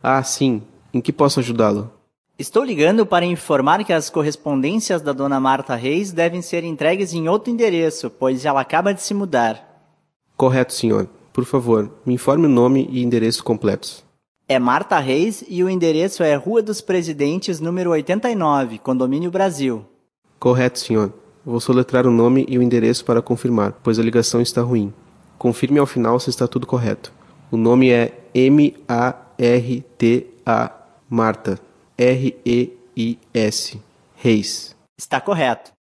Ah, sim. Em que posso ajudá-lo? Estou ligando para informar que as correspondências da dona Marta Reis devem ser entregues em outro endereço, pois ela acaba de se mudar. Correto, senhor. Por favor, me informe o nome e endereço completos. É Marta Reis e o endereço é Rua dos Presidentes, número 89, Condomínio Brasil. Correto, senhor. Vou soletrar o nome e o endereço para confirmar, pois a ligação está ruim. Confirme ao final se está tudo correto. O nome é Marta. Marta. Reis. Está correto.